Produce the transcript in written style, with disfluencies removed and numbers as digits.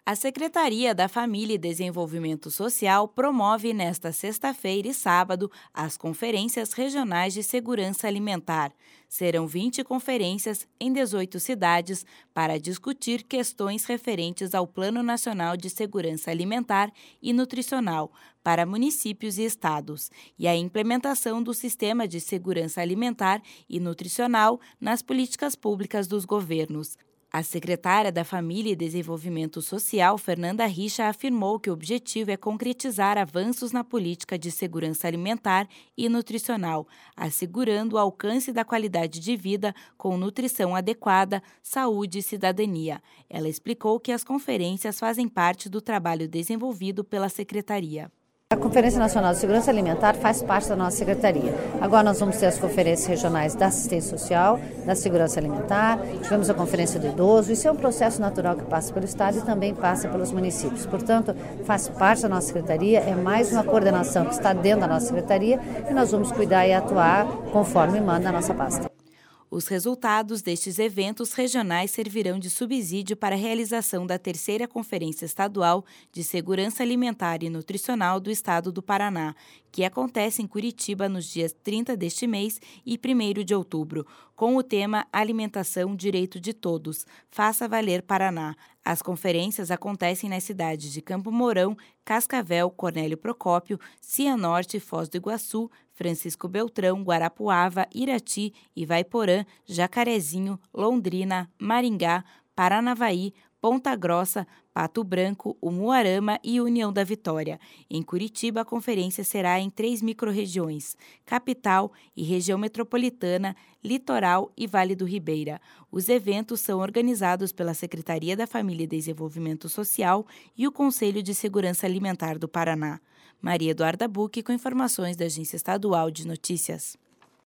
A Secretaria da Família e Desenvolvimento Social promove nesta sexta-feira e sábado as Conferências Regionais de Segurança Alimentar. Serão 20 conferências em 18 cidades para discutir questões referentes ao Plano Nacional de Segurança Alimentar e Nutricional para municípios e estados e a implementação do Sistema de Segurança Alimentar e Nutricional nas políticas públicas dos governos. A secretária da Família e Desenvolvimento Social, Fernanda Richa, afirmou que o objetivo é concretizar avanços na política de segurança alimentar e nutricional, assegurando o alcance da qualidade de vida com nutrição adequada, saúde e cidadania. Ela explicou que as conferências fazem parte do trabalho desenvolvido pela secretaria. A Conferência Nacional de Segurança Alimentar faz parte da nossa secretaria. Agora nós vamos ter as conferências regionais da assistência social, da segurança alimentar, tivemos a conferência do idoso. Isso é um processo natural que passa pelo Estado e também passa pelos municípios. Portanto, faz parte da nossa secretaria, é mais uma coordenação que está dentro da nossa secretaria e nós vamos cuidar e atuar conforme manda a nossa pasta. Os resultados destes eventos regionais servirão de subsídio para a realização da terceira Conferência Estadual de Segurança Alimentar e Nutricional do Estado do Paraná, que acontece em Curitiba nos dias 30 deste mês e 1º de outubro, com o tema Alimentação, Direito de Todos, Faça Valer Paraná. As conferências acontecem nas cidades de Campo Mourão, Cascavel, Cornélio Procópio, Cianorte, Foz do Iguaçu, Francisco Beltrão, Guarapuava, Irati, Ivaiporã, Jacarezinho, Londrina, Maringá, Paranavaí, Ponta Grossa, Pato Branco, Umuarama e União da Vitória. Em Curitiba, a conferência será em 3 microrregiões: Capital e Região Metropolitana, Litoral e Vale do Ribeira. Os eventos são organizados pela Secretaria da Família e Desenvolvimento Social e o Conselho de Segurança Alimentar do Paraná. Maria Eduarda Bucchi com informações da Agência Estadual de Notícias.